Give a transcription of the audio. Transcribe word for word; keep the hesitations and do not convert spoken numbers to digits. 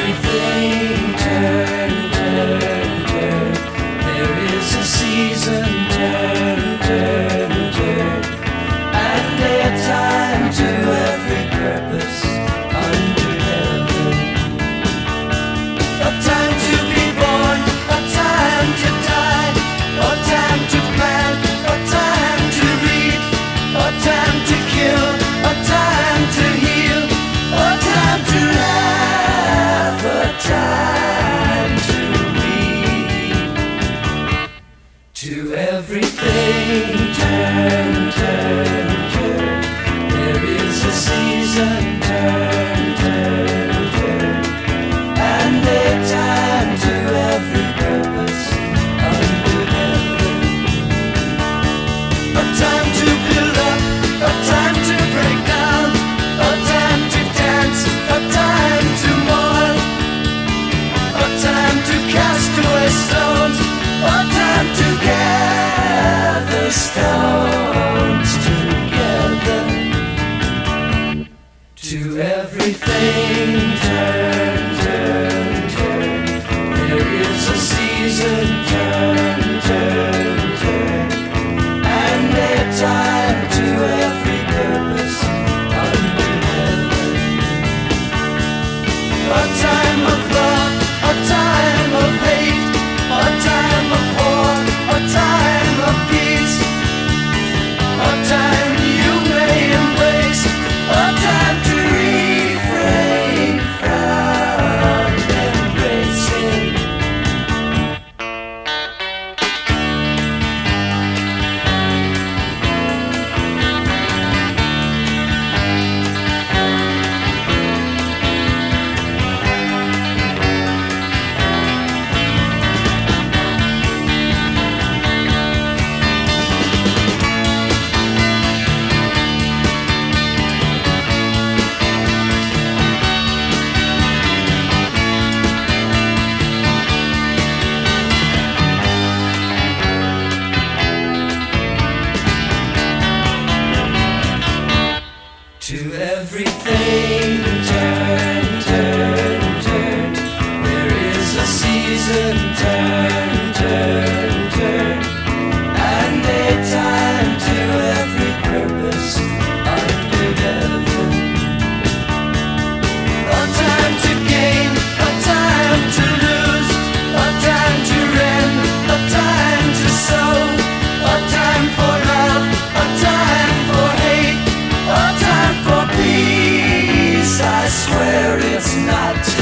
everything turn, turn, turn. There is a season, turn, turn, turn, and a time to every purpose under heaven. A time to be born, a time to die, a time to plant, a time to reap, a time to kill, a time to heal, a time to laugh, a time to weep. To everything turn, turn, turn. There is a season, turn, turn, turn, and a time to every purpose under heaven. A time to build up, a time to break down, a time to dance, a time to mourn, a time to cast away stones, a time to gather stones together. To everything turn, turn, turn. There is a season, turn, turn, turn, and a time to every purpose under heaven. A time of love, a time of hate, a time of war, a time of peace, a time you may embrace, a time to refrain from embracing. To everything turn, turn, turn. There is a season, turn, turn, turn, and a time to every purpose under heaven. A time to gain, a time to lose, a time to rend, a time to sow, a time for love, a time for hate, a time for peace. I swear it's not